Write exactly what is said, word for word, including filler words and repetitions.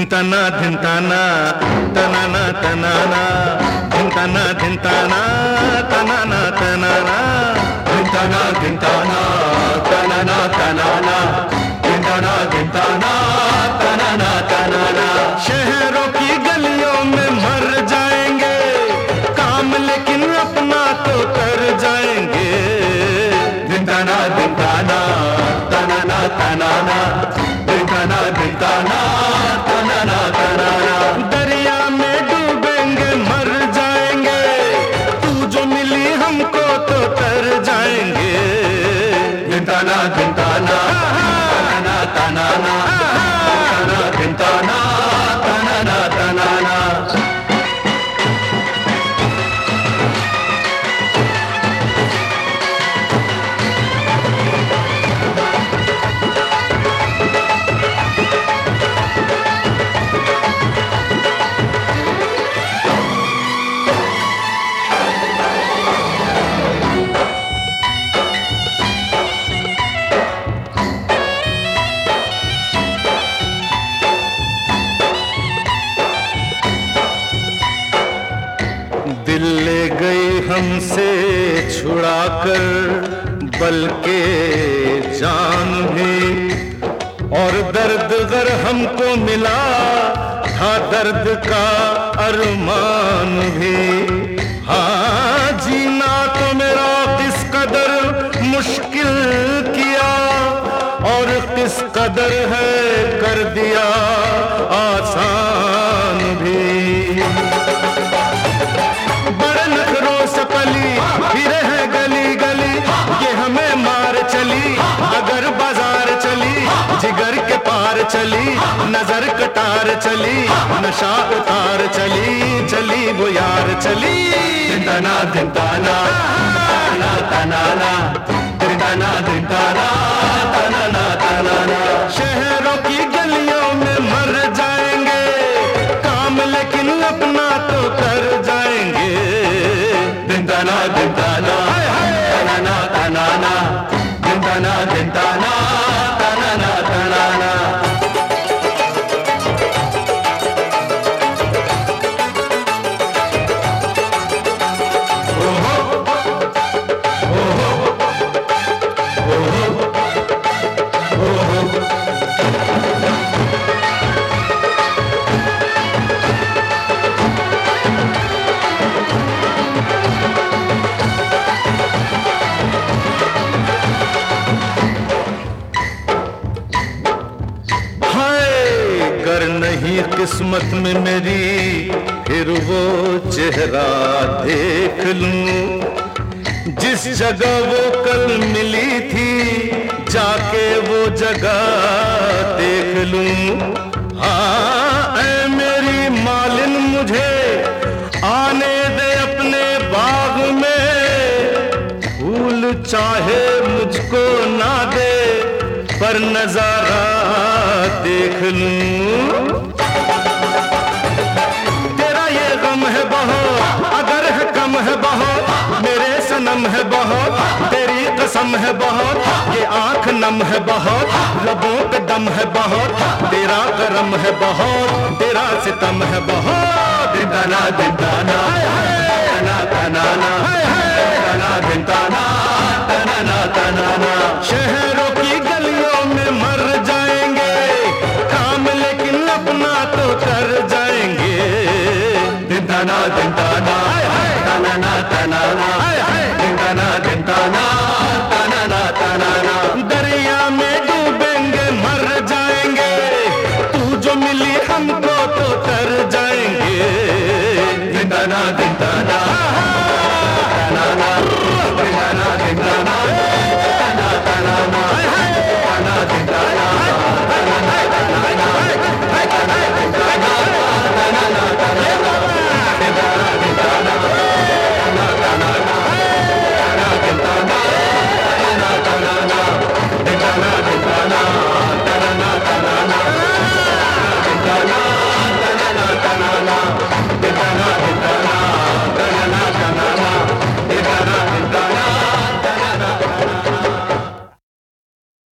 धिंताना धिंताना तनाना तनाना धिंताना धिंताना तनाना तनाना धिंताना धिंताना तनाना तनाना धिंताना धिंताना तनाना तनाना। शहरों की गलियों में मर जाएंगे काम, लेकिन अपना तो कर जाएंगे। धिंताना धिंताना तनाना तनाना धिंताना धिंताना तनाना तनाना। दरिया में डूबेंगे मर जाएंगे, तू जो मिली हमको तो तर जाएंगे। धिंताना धिंताना तनाना तनाना धिंताना तनाना तनाना। दिल ले गई हमसे छुड़ाकर बल्कि जान भी, और दर्द गर हमको मिला था दर्द का अरमान भी। हाँ जीना तो मेरा किस कदर मुश्किल किया, और किस कदर है कर दिया आसान भी। बड़े नखरों से पली फिरे है गली गली, ये हमें मार चली अगर बाजार चली। जिगर के पार चली नजर कटार चली, नशा उतार चली चली वो यार चली। धिंताना धिंताना तनाना तनाना धिंताना धिंताना तनाना तनाना। शहरों की गलियों में मर जाएंगे काम, लेकिन अपना तो कर जाएंगे। धिंताना धिंताना तनाना तनाना धिंताना धिंताना तनाना तनाना। अगर नहीं किस्मत में मेरी फिर वो चेहरा देख लूं, जिस जगह वो कल मिली थी जाके वो जगह देख लूं। हाँ ऐ मेरी मालिन मुझे आने दे अपने बाग में, फूल चाहे मुझको ना दे पर नजारा देख लूं। तेरा ये गम है बहुत अगर है कम है बहुत, मेरे सनम है बहुत तेरी कसम है बहुत। ये आंख नम है बहुत लबों पे दम है बहुत, तेरा करम है बहुत तेरा सितम है बहुत। धिंताना धिंताना तनाना तनाना धिंताना तनाना तनाना। शहरों की गलियों में मर जाएंगे काम, लेकिन अपना तो कर जाएंगे। धिंताना धिंताना तनाना तनाना धिंताना धिंताना तनाना तनाना। दरिया में डूबेंगे मर जाएंगे, तू जो मिली हमको तो कर जाएंगे। धिंताना धिंताना तनाना धिंताना धिंताना तनाना तनाना तनाना धिंताना तनाना तनाना तनाना धिंताना तनाना तनाना धिंताना धिंताना तनाना तनाना तनाना धिंताना तनाना तनाना धिंताना धिंताना तनाना तनाना धिंताना